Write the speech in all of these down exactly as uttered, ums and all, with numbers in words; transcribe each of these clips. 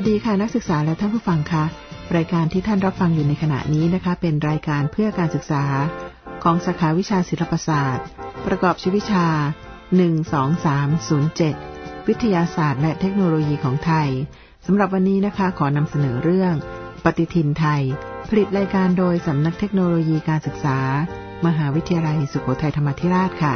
ดีค่ะนักศึกษาและท่านผู้ฟังคะรายการที่ท่านรับฟังอยู่ในขณะนี้นะคะเป็นรายการเพื่อการศึกษาของสาขาวิชาศิลปศาสตร์ประกอบชีววิชาหนึ่ง สอง สาม ศูนย์ เจ็ดวิทยาศาสตร์และเทคโนโลยีของไทยสำหรับวันนี้นะคะขอนำเสนอเรื่องปฏิทินไทยผลิตรายการโดยสำนักเทคโนโลยีการศึกษามหาวิทยาลัยสุโขทัยธรรมาธิราชค่ะ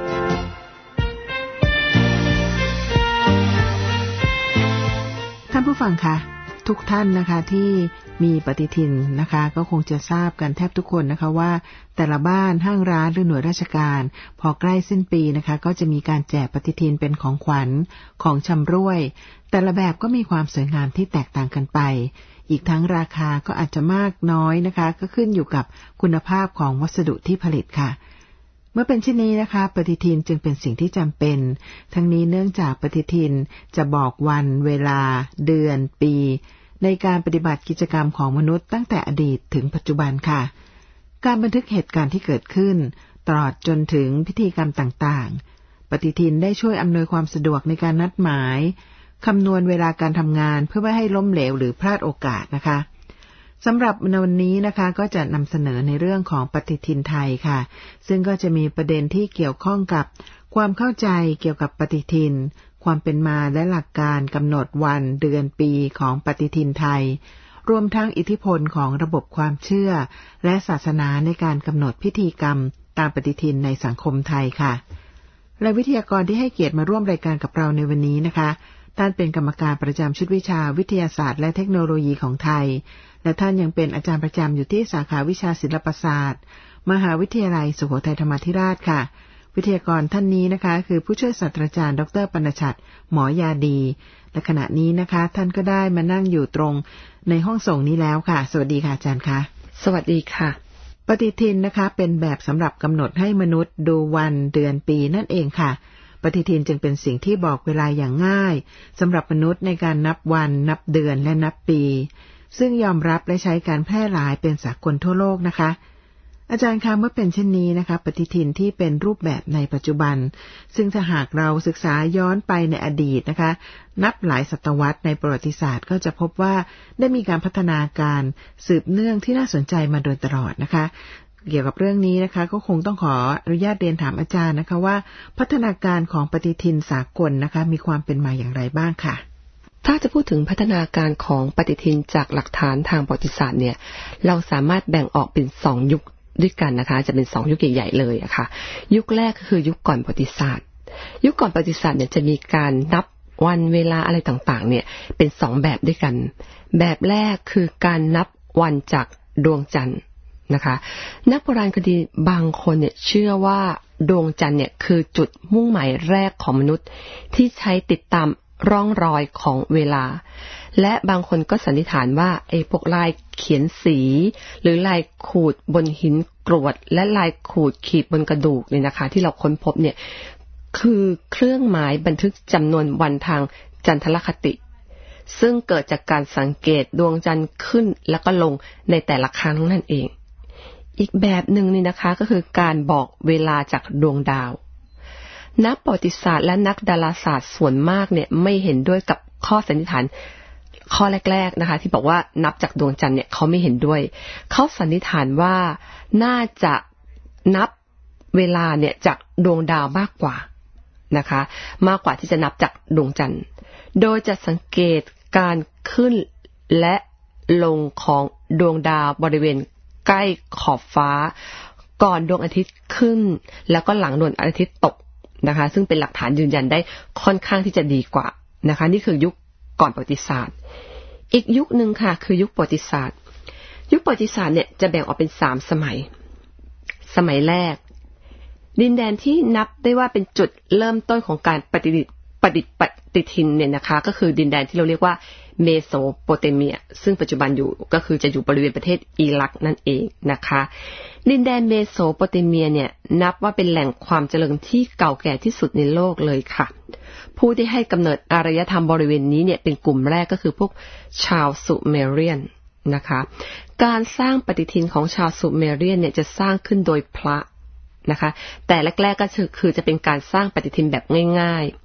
ท่านผู้ฟังคะทุกท่านนะคะที่มีปฏิทินนะคะก็คงจะทราบกันแทบทุกคนนะคะว่าแต่ละบ้านห้างร้านหรือหน่วยราชการพอใกล้สิ้นปีนะคะก็จะมีการแจกปฏิทินเป็นของขวัญของชำร่วยแต่ละแบบก็มีความสวยงามที่แตกต่างกันไปอีกทั้งราคาก็อาจจะมากน้อยนะคะก็ขึ้นอยู่กับคุณภาพของวัสดุที่ผลิตค่ะเมื่อเป็นเช่นนี้นะคะปฏิทินจึงเป็นสิ่งที่จำเป็นทั้งนี้เนื่องจากปฏิทินจะบอกวันเวลาเดือนปีในการปฏิบัติกิจกรรมของมนุษย์ตั้งแต่อดีตถึงปัจจุบันค่ะการบันทึกเหตุการณ์ที่เกิดขึ้นตลอดจนถึงพิธีกรรมต่างๆปฏิทินได้ช่วยอำนวยความสะดวกในการนัดหมายคำนวณเวลาการทำงานเพื่อไม่ให้ล้มเหลวหรือพลาดโอกาสนะคะสำหรับในวันนี้นะคะก็จะนำเสนอในเรื่องของปฏิทินไทยค่ะซึ่งก็จะมีประเด็นที่เกี่ยวข้องกับความเข้าใจเกี่ยวกับปฏิทินความเป็นมาและหลักการกำหนดวันเดือนปีของปฏิทินไทยรวมทั้งอิทธิพลของระบบความเชื่อและศาสนาในการกำหนดพิธีกรรมตามปฏิทินในสังคมไทยค่ะและวิทยากรที่ให้เกียรติมาร่วมรายการกับเราในวันนี้นะคะท่านเป็นกรรมการประจำชุดวิชาวิทยาศาสตร์และเทคโนโลยีของไทยและท่านยังเป็นอาจารย์ประจำอยู่ที่สาขาวิชาศิลปศาสตร์มหาวิทยาลัยสุโขทัยธรรมาธิราชค่ะวิทยากรท่านนี้นะคะคือผู้ช่วยศาสตราจารย์ดร.ปณชัดหมอยาดีและขณะนี้นะคะท่านก็ได้มานั่งอยู่ตรงในห้องส่งนี้แล้วค่ะสวัสดีค่ะอาจารย์คะสวัสดีค่ะปฏิทินนะคะเป็นแบบสำหรับกำหนดให้มนุษย์ดูวันเดือนปีนั่นเองค่ะปฏิทินจึงเป็นสิ่งที่บอกเวลาอย่างง่ายสำหรับมนุษย์ในการนับวันนับเดือนและนับปีซึ่งยอมรับและใช้การแพร่หลายเป็นสากลทั่วโลกนะคะอาจารย์คะเมื่อเป็นเช่นนี้นะคะปฏิทินที่เป็นรูปแบบในปัจจุบันซึ่งถ้าหากเราศึกษาย้อนไปในอดีตนะคะนับหลายศตวรรษในประวัติศาสตร์ก็จะพบว่าได้มีการพัฒนาการสืบเนื่องที่น่าสนใจมาโดยตลอดนะคะเกี่ยวกับเรื่องนี้นะคะก็คงต้องขออนุญาตเรียนถามอาจารย์นะคะว่าพัฒนาการของปฏิทินสากลนะคะมีความเป็นมาอย่างไรบ้างค่ะถ้าจะพูดถึงพัฒนาการของปฏิทินจากหลักฐานทางประวัติศาสตร์เนี่ยเราสามารถแบ่งออกเป็นสองยุคด้วยกันนะคะจะเป็นสองยุคใหญ่ๆเลยอะค่ะยุคแรกก็คือยุคก่อนประวัติศาสตร์ยุคก่อนประวัติศาสตร์เนี่ยจะมีการนับวันเวลาอะไรต่างๆเนี่ยเป็นสองแบบด้วยกันแบบแรกคือการนับวันจากดวงจันทร์นะคะนักโบราณคดีบางคนเนี่ยเชื่อว่าดวงจันทร์เนี่ยคือจุดมุ่งหมายแรกของมนุษย์ที่ใช้ติดตามร่องรอยของเวลาและบางคนก็สันนิษฐานว่าไอ้พวกลายเขียนสีหรือลายขูดบนหินกรวดและลายขูดขีดบนกระดูกเนี่ยนะคะที่เราค้นพบเนี่ยคือเครื่องหมายบันทึกจำนวนวันทางจันทรคติซึ่งเกิดจากการสังเกตดวงจันทร์ขึ้นแล้วก็ลงในแต่ละครั้งนั่นเองอีกแบบหนึ่งนี่นะคะก็คือการบอกเวลาจากดวงดาวนักประวัติศาสตร์และนักดาราศาสตร์ส่วนมากเนี่ยไม่เห็นด้วยกับข้อสันนิษฐานข้อแรกๆนะคะที่บอกว่านับจากดวงจันทร์เนี่ยเขาไม่เห็นด้วยเขาสันนิษฐานว่าน่าจะนับเวลาเนี่ยจากดวงดาวมากกว่านะคะมากกว่าที่จะนับจากดวงจันทร์โดยจะสังเกตการขึ้นและลงของดวงดาวบริเวณใกล้ขอบฟ้าก่อนดวงอาทิตย์ขึ้นแล้วก็หลังดวงอาทิตย์ตกนะคะซึ่งเป็นหลักฐานยืนยันได้ค่อนข้างที่จะดีกว่านะคะนี่คือยุคก่อนประวัติศาสตร์อีกยุคนึงค่ะคือยุคประวัติศาสตร์ยุคประวัติศาสตร์เนี่ยจะแบ่งออกเป็นสามสมัยสมัยแรกดินแดนที่นับได้ว่าเป็นจุดเริ่มต้นของการปฏิดิษฐ์ประดิษฐ์ปฏิทินเนี่ยนะคะก็คือดินแดนที่เราเรียกว่าเมโสโปเตเมียซึ่งปัจจุบันอยู่ก็คือจะอยู่บริเวณประเทศอิรักนั่นเองนะคะดินแดนเมโสโปเตเมียเนี่ยนับว่าเป็นแหล่งความเจริญที่เก่าแก่ที่สุดในโลกเลยค่ะผู้ที่ให้กำเนิดอารยธรรมบริเวณนี้เนี่ยเป็นกลุ่มแรกก็คือพวกชาวซูเมเรียนนะคะการสร้างปฏิทินของชาวซูเมเรียนเนี่ยจะสร้างขึ้นโดยพระนะคะแต่แรกๆก็คือจะเป็นการสร้างปฏิทินแบบง่ายๆ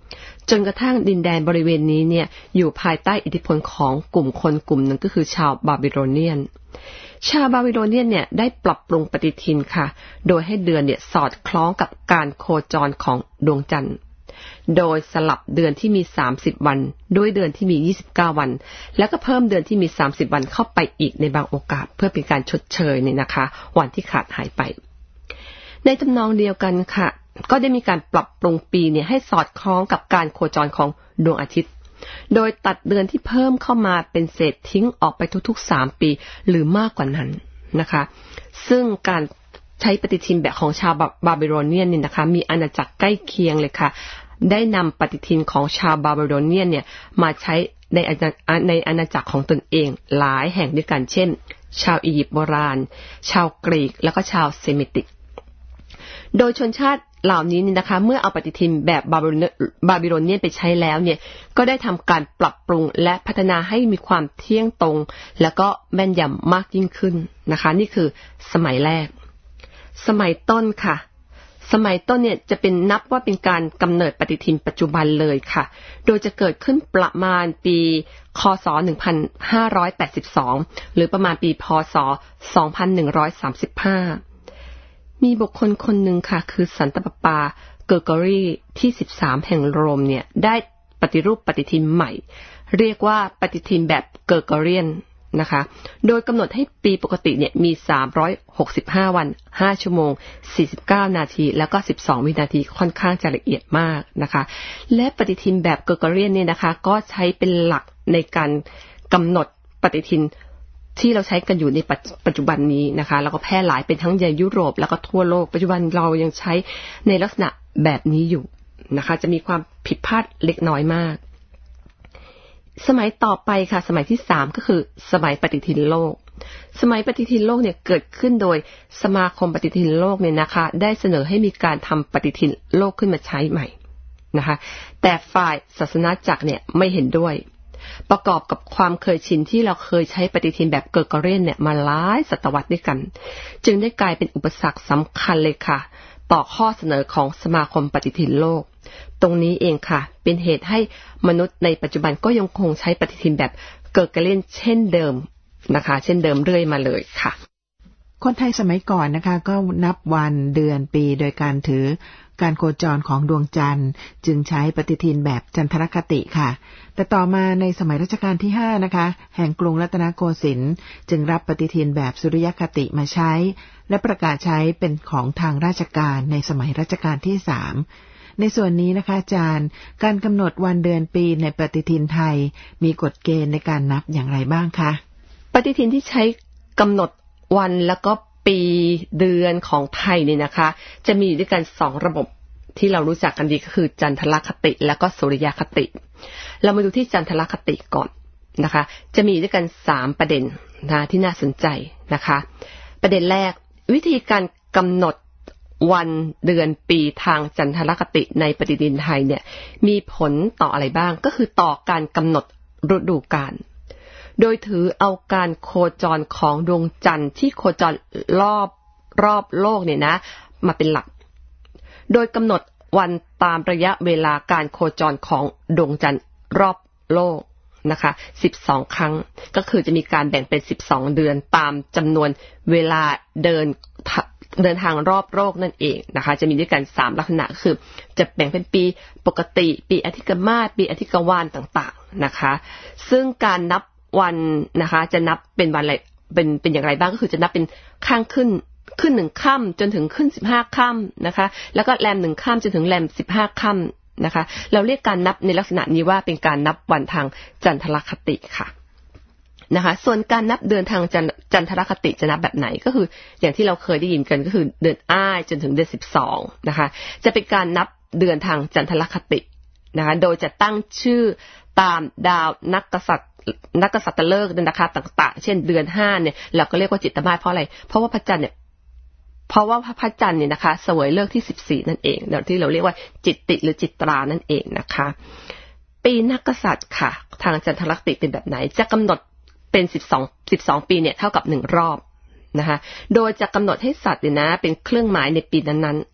จนกระทั่งดินแดนบริเวณนี้เนี่ยอยู่ภายใต้อิทธิพลของกลุ่มคนกลุ่มหนึ่งก็คือชาวบาบิโลเนียนชาวบาบิโลเนียนเนี่ยได้ปรับปรุงปฏิทินค่ะโดยให้เดือนเนี่ยสอดคล้องกับการโคจรของดวงจันทร์โดยสลับเดือนที่มีสามสิบวันด้วยเดือนที่มียี่สิบเก้าวันแล้วก็เพิ่มเดือนที่มีสามสิบวันเข้าไปอีกในบางโอกาสเพื่อเป็นการชดเชยเนี่ยนะคะวันที่ขาดหายไปในทำนองเดียวกันค่ะก็ได้มีการปรับปรุงปีเนี่ยให้สอดคล้องกับการโคจรของดวงอาทิตย์โดยตัดเดือนที่เพิ่มเข้ามาเป็นเศษทิ้งออกไปทุกๆสามปีหรือมากกว่านั้นนะคะซึ่งการใช้ปฏิทินแบบของชาวบาบิโลเนียนเนี่ยนะคะมีอาณาจักรใกล้เคียงเลยค่ะได้นำปฏิทินของชาวบาบิโลเนียนเนี่ยมาใช้ในในอาณาจักรของตนเองหลายแห่งด้วยกันเช่นชาวอียิปต์โบราณชาวกรีกแล้วก็ชาวเซมิติกโดยชนชาติเหล่านี้นี่นะคะเมื่อเอาปฏิทินแบบบาบิโลเนียนไปใช้แล้วเนี่ยก็ได้ทำการปรับปรุงและพัฒนาให้มีความเที่ยงตรงแล้วก็แม่นยำมากยิ่งขึ้นนะคะนี่คือสมัยแรกสมัยต้นค่ะสมัยต้นเนี่ยจะเป็นนับว่าเป็นการกำเนิดปฏิทินปัจจุบันเลยค่ะโดยจะเกิดขึ้นประมาณปีคศหนึ่งพันห้าร้อยแปดสิบสองหรือประมาณปีพศสองพันหนึ่งร้อยสามสิบห้ามีบุคคลคนหนึ่งค่ะคือสันตะปาปาเกอร์กอรีที่สิบสามแห่งโรมเนี่ยได้ปฏิรูปปฏิทินใหม่เรียกว่าปฏิทินแบบเกอร์กอเรียนนะคะโดยกำหนดให้ปีปกติเนี่ยมีสามร้อยหกสิบห้าวันห้าชั่วโมงสี่สิบเก้านาทีแล้วก็สิบสองวินาทีค่อนข้างจะละเอียดมากนะคะและปฏิทินแบบเกอร์กอเรียนเนี่ยนะคะก็ใช้เป็นหลักในการกำหนดปฏิทินที่เราใช้กันอยู่ในปัจจุบันนี้นะคะแล้วก็แพร่หลายเป็นทั้งในยุโรปแล้วก็ทั่วโลกปัจจุบันเรายังใช้ในลักษณะแบบนี้อยู่นะคะจะมีความผิดพลาดเล็กน้อยมากสมัยต่อไปค่ะสมัยที่สามก็คือสมัยปฏิทินโลกสมัยปฏิทินโลกเนี่ยเกิดขึ้นโดยสมาคมปฏิทินโลกเนี่ยนะคะได้เสนอให้มีการทำปฏิทินโลกขึ้นมาใช้ใหม่นะคะแต่ฝ่ายศาสนาจักรเนี่ยไม่เห็นด้วยประกอบกับความเคยชินที่เราเคยใช้ปฏิทินแบบเกอร์กอเรียนเนี่ยมาหลายศตวรรษด้วยกันจึงได้กลายเป็นอุปสรรคสำคัญเลยค่ะต่อข้อเสนอของสมาคมปฏิทินโลกตรงนี้เองค่ะเป็นเหตุให้มนุษย์ในปัจจุบันก็ยังคงใช้ปฏิทินแบบเกอร์กอเรียนเช่นเดิมนะคะเช่นเดิมเรื่อยมาเลยค่ะคนไทยสมัยก่อนนะคะก็นับวันเดือนปีโดยการถือการโคจรของดวงจันทร์จึงใช้ปฏิทินแบบจันทรคติค่ะแต่ต่อมาในสมัยรัชกาลที่ห้านะคะแห่งกรุงรัตนโกสินทร์จึงรับปฏิทินแบบสุริยคติมาใช้และประกาศใช้เป็นของทางราชการในสมัยรัชกาลที่สามในส่วนนี้นะคะอาจารย์การกำหนดวันเดือนปีในปฏิทินไทยมีกฎเกณฑ์ในการนับอย่างไรบ้างคะปฏิทินที่ใช้กำหนดวันแล้วก็ปีเดือนของไทยเนี่ยนะคะจะมีด้วยกันสองระบบที่เรารู้จักกันดีก็คือจันทรคติแล้วก็สุริยคติเรามาดูที่จันทรคติก่อนนะคะจะมีด้วยกันสามประเด็นนะที่น่าสนใจนะคะประเด็นแรกวิธีการกำหนดวันเดือนปีทางจันทรคติในปฏิทินไทยเนี่ยมีผลต่ออะไรบ้างก็คือต่อการกำหนดฤดูกาลโดยถือเอาการโคจรของดวงจันทร์ที่โคจรรอบรอบโลกเนี่ยนะมาเป็นหลักโดยกำหนดวันตามระยะเวลาการโคจรของดวงจันทร์รอบโลกนะคะสิบสองครั้งก็คือจะมีการแบ่งเป็นสิบสองเดือนตามจำนวนเวลาเดินเดินทางรอบโลกนั่นเองนะคะจะมีด้วยกันสามลักษณะคือจะแบ่งเป็นปีปกติปีอธิกมาศปีอธิกวาลต่างๆนะคะซึ่งการนับวันนะคะจะนับเป็นวันอะไรเป็นเป็นอย่างไรบ้างก็คือจะนับเป็นข้างขึ้นขึ้นหนึ่งค่ำจนถึงขึ้นสิบห้าค่ำนะคะแล้วก็แรมหนึ่งค่ำจนถึงแรมสิบห้าค่ำนะคะเราเรียกการนับในลักษณะนี้ว่าเป็นการนับวันทางจันทรคติค่ะนะคะส่วนการนับเดือนทางจันจันทรคติจะนับแบบไหนก็คืออย่างที่เราเคยได้ยินกันก็คือเดือนอ้ายจนถึงเดือนสิบสองนะคะจะเป็นการนับเดือนทางจันทรคตินะคะโดยจะตั้งชื่อตามดาวนักกษัตริย์นักกษัตริย์ฤกษ์นะคะต่างๆเช่นเดือนห้าเนี่ยเราก็เรียกว่าจิตมาศเพราะอะไรเพราะว่าพระจันทร์เนี่ยเพราะว่าพระจันทร์เนี่ยนะคะเสวยฤกษ์ที่สิบสี่นั่นเองที่เราเรียกว่าจิตติหรือจิตรานั่นเองนะคะปีนักกษัตริย์ค่ะทางจันทรคติเป็นแบบไหนจะกำหนดเป็นสิบสอง สิบสองปีเนี่ยเท่ากับหนึ่งรอบนะคะโดยจะกำหนดให้สัตว์เนี่ยนะเป็นเครื่องหมายในปีนั้นๆ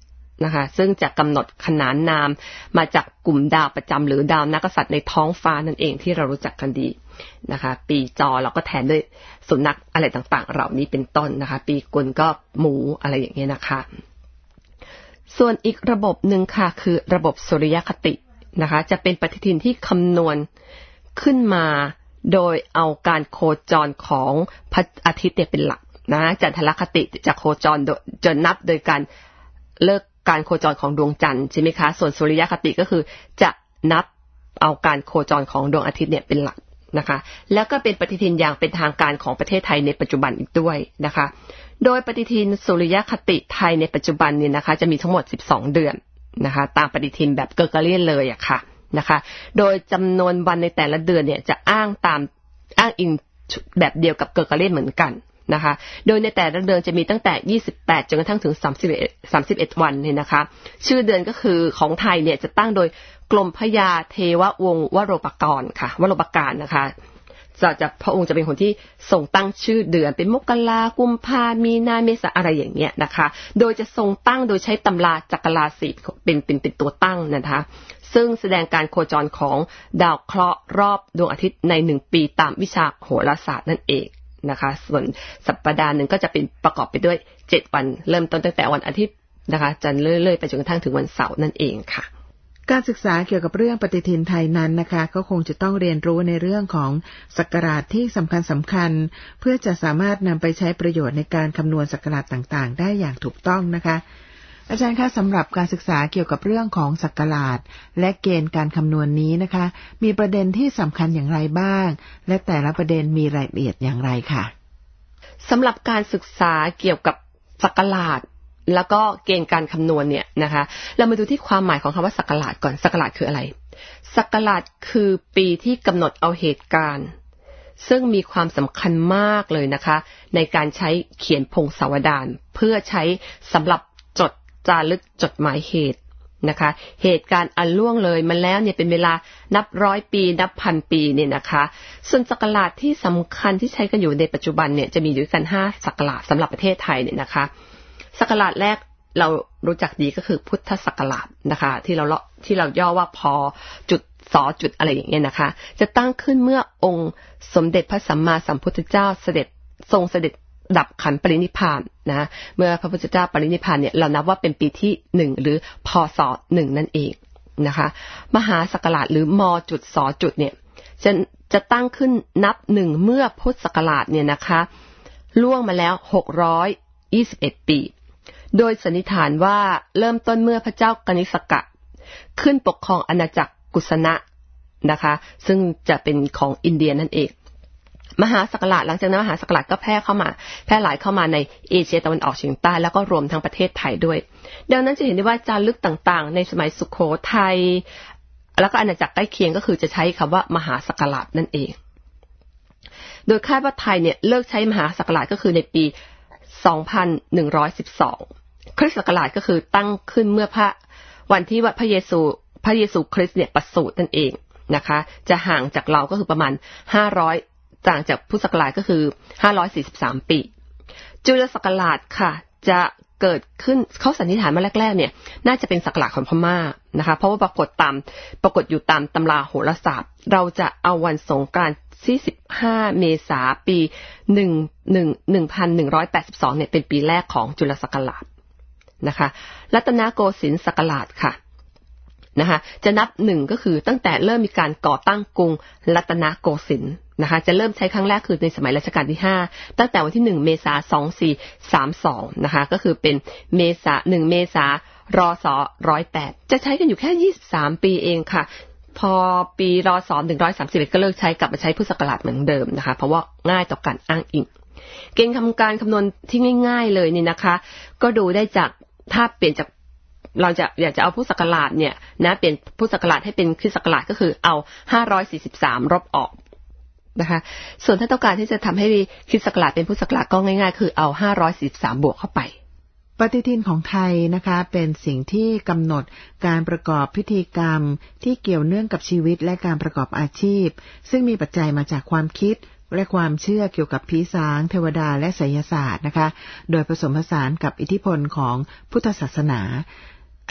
นะคะซึ่งจะกำหนดขนานนามมาจากกลุ่มดาวประจำหรือดาวนักกษัตริย์ในท้องฟ้านั่นเองที่เรารู้จักกันดีนะคะปีจอเราก็แทนด้วยสุนัขอะไรต่างๆเหล่านี้เป็นต้นนะคะปีกุลก็หมูอะไรอย่างเงี้ยนะคะส่วนอีกระบบหนึ่งค่ะคือระบบสุริยคตินะคะจะเป็นปฏิทินที่คำนวณขึ้นมาโดยเอาการโคจรของพระอาทิตย์เนี่ยเป็นหลักนะจันทรคติจะโคจรโดยจะนับโดยการเลิกการโคจรของดวงจันทร์ใช่ไหมคะส่วนสุริยคติก็คือจะนับเอาการโคจรของดวงอาทิตย์เนี่ยเป็นหลักนะคะแล้วก็เป็นปฏิทินอย่างเป็นทางการของประเทศไทยในปัจจุบันอีกด้วยนะคะโดยปฏิทินสุริยคติไทยในปัจจุบันเนี่ยนะคะจะมีทั้งหมดสิบสองเดือนนะคะตามปฏิทินแบบเกอร์เกเรียนเลยอะค่ะนะคะโดยจำนวนวันในแต่ละเดือนเนี่ยจะอ้างตามอ้างอิงแบบเดียวกับเกอร์เกเรียนเหมือนกันนะคะโดยในแต่ละเดือนจะมีตั้งแต่ยี่สิบแปดจนกระทั่งถึงสามสิบเอ็ด สามสิบเอ็ดวันเนี่ยนะคะชื่อเดือนก็คือของไทยเนี่ยจะตั้งโดยกรมพญาเทววงศ์วโรปกรณ์ค่ะวโรปการนะคะจะจะพระองค์จะเป็นคนที่ทรงตั้งชื่อเดือนเป็นมกรากุมภามีนาเมษาอะไรอย่างเงี้ยนะคะโดยจะทรงตั้งโดยใช้ตำราจักรราศีเป็นเป็นเป็นตัวตั้งนะคะซึ่งแสดงการโคจรของดาวเคราะห์รอบดวงอาทิตย์ในหนึ่งปีตามวิชาโหราศาสตร์นั่นเองนะคะส่วนสัปดาห์หนึ่งก็จะเป็นประกอบไปด้วยเจ็ดวันเริ่มต้นตั้งแต่วันอาทิตย์นะคะจนเรื่อยๆไปจนกระทั่งถึงวันเสาร์นั่นเองค่ะการศึกษาเกี่ยวกับเรื่องปฏิทินไทยนั้นนะคะก็คงจะต้องเรียนรู้ในเรื่องของศักราชที่สำคัญสำคัญเพื่อจะสามารถนำไปใช้ประโยชน์ในการคำนวณศักราชต่างๆได้อย่างถูกต้องนะคะอาจารย์คะสำหรับการศึกษาเกี่ยวกับเรื่องของศักราชและเกณฑ์การคำนวณนี้นะคะมีประเด็นที่สำคัญอย่างไรบ้างและแต่ละประเด็นมีรายละเอียดอย่างไรค่ะสำหรับการศึกษาเกี่ยวกับศักราชแล้วก็เกณฑ์การคำนวณเนี่ยนะคะเรามาดูที่ความหมายของคำว่าศักราชก่อนศักราชคืออะไรศักราชคือปีที่กำหนดเอาเหตุการณ์ซึ่งมีความสำคัญมากเลยนะคะในการใช้เขียนพงศาวดารเพื่อใช้สำหรับจดจารึกจดหมายเหตุนะคะเหตุการณ์อันล่วงเลยมาแล้วเนี่ยเป็นเวลานับร้อยปีนับพันปีเนี่ยนะคะส่วนศักราชที่สำคัญที่ใช้กันอยู่ในปัจจุบันเนี่ยจะมีอยู่กันห้าศักราชสำหรับประเทศไทยเนี่ยนะคะศักราชแรกเรารู้จักดีก็คือพุทธศักราชนะคะที่เราที่เราย่อว่าพอจุดสอจุดอะไรอย่างเงี้ยนะคะจะตั้งขึ้นเมื่อองค์สมเด็จพระสัมมาสัมพุทธเจ้าเสด็จทรงเสด็จดับขันปรินิพพานนะเมื่อพระพุทธเจ้าปรินิพพานเนี่ยเรานับว่าเป็นปีที่หนึ่งหรือพศหนึ่งนั่นเองนะคะมหาศักราชหรือมจุดสอจุดเนี่ยจะจะตั้งขึ้นนับหนึ่งเมื่อพุทธศักราชเนี่ยนะคะล่วงมาแล้วหกร้อยยี่สิบเอ็ดปีโดยสันนิษฐานว่าเริ่มต้นเมื่อพระเจ้ากนิษกะขึ้นปกครองอาณาจักรกุสนะนะคะซึ่งจะเป็นของอินเดียนั่นเองมหาศักราชหลังจากนั้นมหาศักราชก็แพร่เข้ามาแพร่หลายเข้ามาในเอเชียตะวันออกเฉียงใต้แล้วก็รวมทั้งประเทศไทยด้วยดังนั้นจะเห็นได้ว่าจารึกต่างๆในสมัยสุโขทัยแล้วก็อาณาจักรใกล้เคียงก็คือจะใช้คำว่ามหาศักราชนั่นเองโดยคาดว่าไทยเนี่ยเลิกใช้มหาศักราชก็คือในปีสองพันหนึ่งร้อยสิบสองคริสต์ศักราชก็คือตั้งขึ้นเมื่อพระวันที่ว่าพระเยซูพระเยซูคริสต์เนี่ยประสูตินั่นเองนะคะจะห่างจากเราก็คือประมาณห้าร้อยต่างจากพุทธศักราชก็คือห้าร้อยสี่สิบสามปีจุลศักราชค่ะจะเกิดขึ้นเขาสันนิษฐานมาแรกๆเนี่ยน่าจะเป็นศักราชของพม่านะคะเพราะว่าปรากฏตามปรากฏอยู่ตามตำราโหราศาสตร์เราจะเอาวันสงกรานต์ที่สิบห้าเมษายนปีหนึ่ง หนึ่ง หนึ่งพันหนึ่งร้อยแปดสิบสองเนี่ยเป็นปีแรกของจุลศักราชนะคะรัตนโกสินทร์ศักราชค่ะนะคะจะนับหนึ่งก็คือตั้งแต่เริ่มมีการก่อตั้งกรุงรัตนโกสินทร์นะคะจะเริ่มใช้ครั้งแรกคือในสมัยรัชกาลที่ห้าตั้งแต่วันที่หนึ่งเมษายนสองพันสี่ร้อยสามสิบสองนะคะก็คือเป็นเมษาหนึ่งเมษารศหนึ่งร้อยแปดจะใช้กันอยู่แค่ยี่สิบสามปีเองค่ะพอปีรศหนึ่งร้อยสามสิบเอ็ดก็เลิกใช้กลับมาใช้พุทธศักราชเหมือนเดิมนะคะเพราะว่าง่ายต่อการอ้างอิงเกณฑ์ทำการคำนวณที่ง่ายๆเลยนี่นะคะก็ดูได้จากถ้าเปลี่ยนจากเราจะอยากจะเอาพุทธศักราชเนี่ยนะเปลี่ยนพุทธศักราชให้เป็นคริสต์ศักราชก็คือเอาห้าร้อยสี่สิบสามลบออกนะคะส่วนถ้าต้องการที่จะทำให้คริสต์ศักราชเป็นพุทธศักราชก็ง่ายๆคือเอาห้าร้อยสี่สิบสามบวกเข้าไปปฏิทินของไทยนะคะเป็นสิ่งที่กำหนดการประกอบพิธีกรรมที่เกี่ยวเนื่องกับชีวิตและการประกอบอาชีพซึ่งมีปัจจัยมาจากความคิดและความเชื่อเกี่ยวกับผีสางเทวดาและไสยศาสตร์นะคะโดยผสมผสานกับอิทธิพลของพุทธศาสนา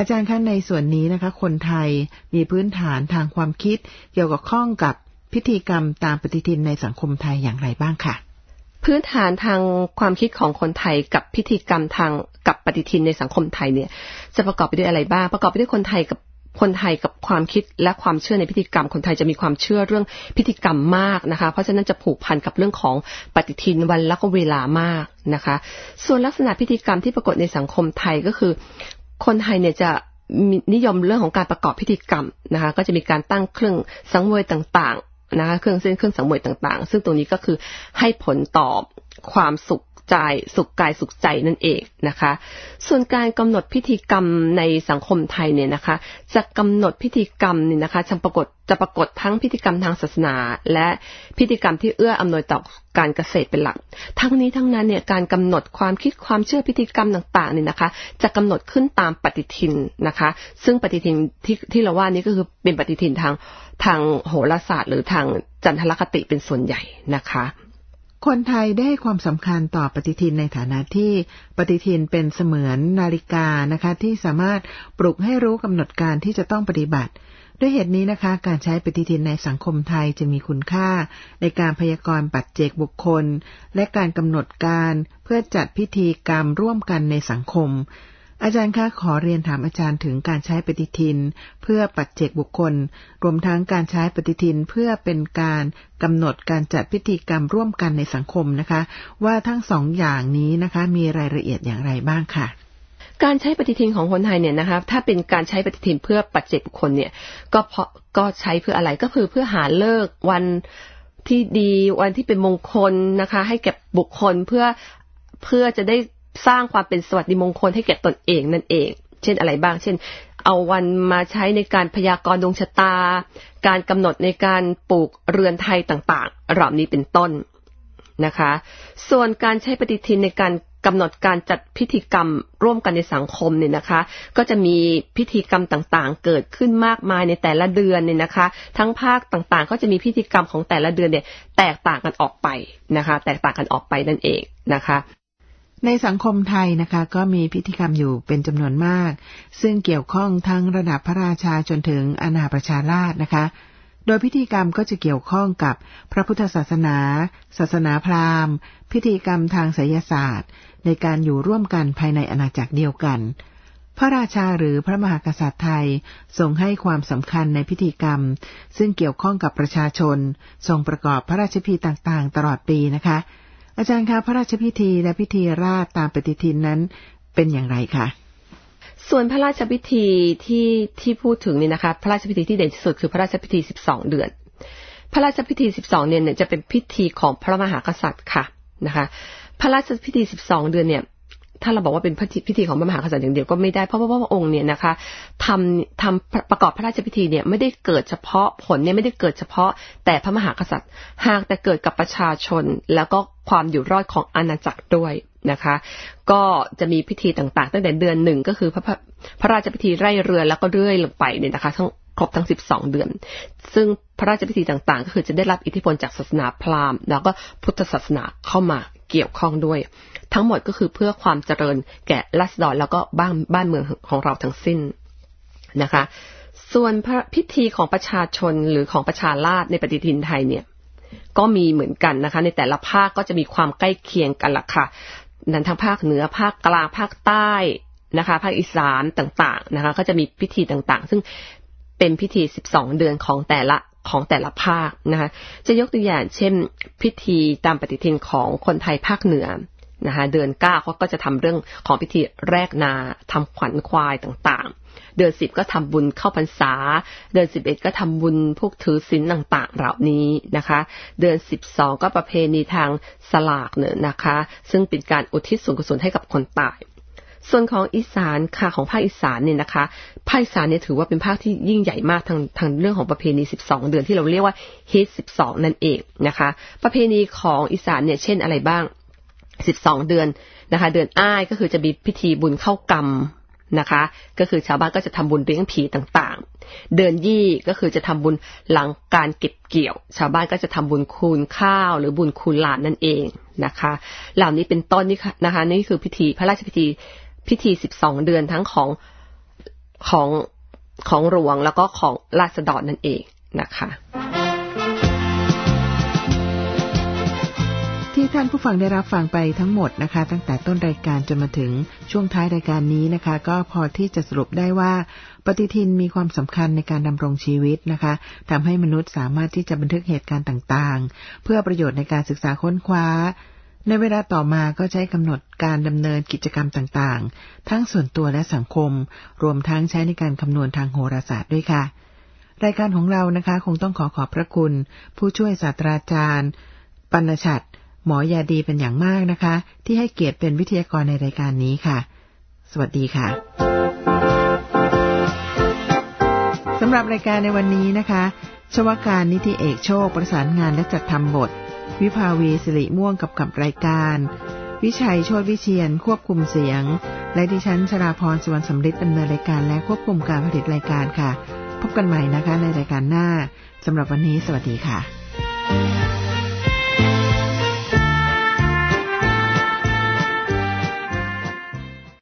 อาจารย์คะในส่วนนี้นะคะคนไทยมีพื้นฐานทางความคิดเกี่ยวกับข้องกับพิธีกรรมตามปฏิทินในสังคมไทยอย่างไรบ้างค่ะพื้นฐานทางความคิดของคนไทยกับพิธีกรรมทางกับปฏิทินในสังคมไทยเนี่ยจะประกอบไปด้วยอะไรบ้างประกอบไปด้วยคนไทยกับคนไทยกับความคิดและความเชื่อในพิธีกรรมคนไทยจะมีความเชื่อเรื่องพิธีกรรมมากนะคะเพราะฉะนั้นจะผูกพันกับเรื่องของปฏิทินวันและก็เวลามากนะคะส่วนลักษณะพิธีกรรมที่ปรากฏในสังคมไทยก็คือคนไทยเนี่ยจะนิยมเรื่องของการประกอบพิธีกรรมนะคะก็จะมีการตั้งเครื่องสังเวยต่างๆนะคะเครื่องเส้นเครื่องสังเวยต่างๆซึ่งตรงนี้ก็คือให้ผลต่อความสุขใจสุขกายสุขใจนั่นเองนะคะส่วนการกำหนดพิธีกรรมในสังคมไทยเนี่ยนะคะจะกำหนดพิธีกรรมเนี่ยนะคะจะปรากฏจะปรากฏทั้งพิธีกรรมทางศาสนาและพิธีกรรมที่เอื้ออำนวยต่อการเกษตรเป็นหลักทั้งนี้ทั้งนั้นเนี่ยการกำหนดความคิดความเชื่อพิธีกรรมต่างๆเนี่ยนะคะจะกำหนดขึ้นตามปฏิทินนะคะซึ่งปฏิทินที่ที่เราว่านี้ก็คือเป็นปฏิทินทางทางโหราศาสตร์หรือทางจันทรคติเป็นส่วนใหญ่นะคะคนไทยได้ให้ความสำคัญต่อปฏิทินในฐานะที่ปฏิทินเป็นเสมือนนาฬิกานะคะที่สามารถปลุกให้รู้กำหนดการที่จะต้องปฏิบัติด้วยเหตุนี้นะคะการใช้ปฏิทินในสังคมไทยจะมีคุณค่าในการพยากรณ์ปัจเจกบุคคลและการกำหนดการเพื่อจัดพิธีกรรมร่วมกันในสังคมอาจารย์คะขอเรียนถามอาจารย์ถึงการใช้ปฏิทินเพื่อปัจเจกบุคคลรวมทั้งการใช้ปฏิทินเพื่อเป็นการกำหนดการจัดพิธีกรรมร่วมกันในสังคมนะคะว่าทั้งสองอย่างนี้นะคะมีรายละเอียดอย่างไรบ้างค่ะการใช้ปฏิทินของคนไทยเนี่ยนะคะถ้าเป็นการใช้ปฏิทินเพื่อปัจเจกบุคคลเนี่ยก็เพราะก็ใช้เพื่ออะไรก็คือเพื่อหาฤกษ์วันที่ดีวันที่เป็นมงคลนะคะให้แก่บุคคลเพื่อเพื่อจะได้สร้างความเป็นสวัสดิมงคลให้แก่ตนเองนั่นเองเช่นอะไรบ้างเช่นเอาวันมาใช้ในการพยากรณ์ดวงชะตาการกำหนดในการปลูกเรือนไทยต่างๆเหล่านี้เป็นต้นนะคะส่วนการใช้ปฏิทินในการกำหนดการจัดพิธีกรรมร่วมกันในสังคมเนี่ยนะคะก็จะมีพิธีกรรมต่างๆเกิดขึ้นมากมายในแต่ละเดือนเนี่ยนะคะทั้งภาคต่างๆก็จะมีพิธีกรรมของแต่ละเดือนเนี่ยแตกต่างกันออกไปนะคะแตกต่างกันออกไปนั่นเองนะคะในสังคมไทยนะคะก็มีพิธีกรรมอยู่เป็นจำนวนมากซึ่งเกี่ยวข้องทั้งระดับพระราชาจนถึงอาณาประชาราษฎร์นะคะโดยพิธีกรรมก็จะเกี่ยวข้องกับพระพุทธศาสนาศาสนาพราหมณ์พิธีกรรมทางไสยศาสตร์ในการอยู่ร่วมกันภายในอาณาจักรเดียวกันพระราชาหรือพระมหากษัตริย์ไทยทรงให้ความสำคัญในพิธีกรรมซึ่งเกี่ยวข้องกับประชาชนทรงประกอบพระราชพิธีต่างๆตลอดปีนะคะอาจารย์คะพระราชพิธีและพิธีราชตามปฏิทินนั้นเป็นอย่างไรคะส่วนพระราชพิธีที่ที่พูดถึงนี่นะคะพระราชพิธีที่เด่นที่สุดคือพระราชพิธีสิบสองเดือนพระราชพิธีสิบสองเนี่ยจะเป็นพิธีของพระมหากษัตริย์ค่ะนะคะพระราชพิธีสิบสองเดือนเนี่ยถ้าเราบอกว่าเป็นพิธีของพระมหากษัตริย์อย่างเดียวก็ไม่ได้เพราะว่าพระองค์เนี่ยนะคะทำทำประกอบพระราชพิธีเนี่ยไม่ได้เกิดเฉพาะผลเนี่ยไม่ได้เกิดเฉพาะแต่พระมหากษัตริย์หากแต่เกิดกับประชาชนแล้วก็ความอยู่รอดของอาณาจักรด้วยนะคะก็จะมีพิธีต่างๆตั้งแต่เดือนหนึ่งก็คือพระพระราชพิธีไร่เรือนแล้วก็เรื่อยลงไปเนี่ยนะคะทั้งครบทั้งสิบสองเดือนซึ่งพระราชพิธีต่างๆก็คือจะได้รับอิทธิพลจากศาสนาพราหมณ์แล้วก็พุทธศาสนาเข้ามาเกี่ยวข้องด้วยทั้งหมดก็คือเพื่อความเจริญแก่ราษฎรแล้วก็บ้านบ้านเมืองของเราทั้งสิ้นนะคะส่วนพิธีของประชาชนหรือของประชาราษฎร์ในปฏิทินไทยเนี่ยก็มีเหมือนกันนะคะในแต่ละภาคก็จะมีความใกล้เคียงกันล่ะค่ะนั้นทั้งภาคเหนือภาคกลางภาคใต้นะคะภาคอีสานต่างๆนะคะก็จะมีพิธีต่างๆซึ่งเป็นพิธีสิบสองเดือนของแต่ละของแต่ละภาคนะคะจะยกตัวอย่างเช่นพิธีตามปฏิทินของคนไทยภาคเหนือนะคะเดือนเก้าเขาก็จะทำเรื่องของพิธีแรกนาทำขวัญควายต่างๆเดือนสิบก็ทำบุญเข้าพรรษาเดือนสิบเอ็ดก็ทำบุญพวกถือศีลต่างๆเหล่านี้นะคะเดือนสิบสองก็ประเพณีทางสลากเนี่ยนะคะซึ่งเป็นการอุทิศส่วนกุศลให้กับคนตายส่วนของอีสานค่ะของภาคอีสานเนี่ยนะคะภาคอีสานเนี่ยถือว่าเป็นภาคที่ยิ่งใหญ่มากทางทางเรื่องของประเพณีสิบสองเดือนที่เราเรียกว่าฮิตสิบสองนั่นเองนะคะประเพณีของอีสานเนี่ยเช่นอะไรบ้างสิบสองเดือนนะคะเดือนอ้ายก็คือจะมีพิธีบุญเข้ากรรมนะคะก็คือชาวบ้านก็จะทำบุญเลี้ยงผีต่างๆเดือนยี่ก็คือจะทำบุญหลังการเก็บเกี่ยวชาวบ้านก็จะทำบุญคูณข้าวหรือบุญคูณหลานนั่นเองนะคะเหล่านี้เป็นต้นนี่นะคะนี่คือพิธีพระราชพิธีพิธีสิบสองเดือนทั้งของของของหลวงแล้วก็ของราษฎรนั่นเองนะคะที่ท่านผู้ฟังได้รับฟังไปทั้งหมดนะคะตั้งแต่ต้นรายการจนมาถึงช่วงท้ายรายการนี้นะคะก็พอที่จะสรุปได้ว่าปฏิทินมีความสำคัญในการดำรงชีวิตนะคะทำให้มนุษย์สามารถที่จะบันทึกเหตุการณ์ต่างๆเพื่อประโยชน์ในการศึกษาค้นคว้าในเวลาต่อมาก็ใช้กำหนดการดำเนินกิจกรรมต่างๆทั้งส่วนตัวและสังคมรวมทั้งใช้ในการคำนวณทางโหราศาสตร์ด้วยค่ะรายการของเรานะคะคงต้องขอขอบพระคุณผู้ช่วยศาสตราจารย์ปรรณชัดหมอยาดีเป็นอย่างมากนะคะที่ให้เกียรติเป็นวิทยากรในรายการนี้ค่ะสวัสดีค่ะสำหรับรายการในวันนี้นะคะชวการนิติเอกโชคประสานงานและจัดทำบทวิภาวีสิริม่วงกับกับรายการวิชัยโชติวิเชียรควบคุมเสียงและดิฉันชราพรสุวรรณสำริดดำเนินรายการและควบคุมการผลิตรายการค่ะพบกันใหม่นะคะในรายการหน้าสำหรับวันนี้สวัสดีค่ะ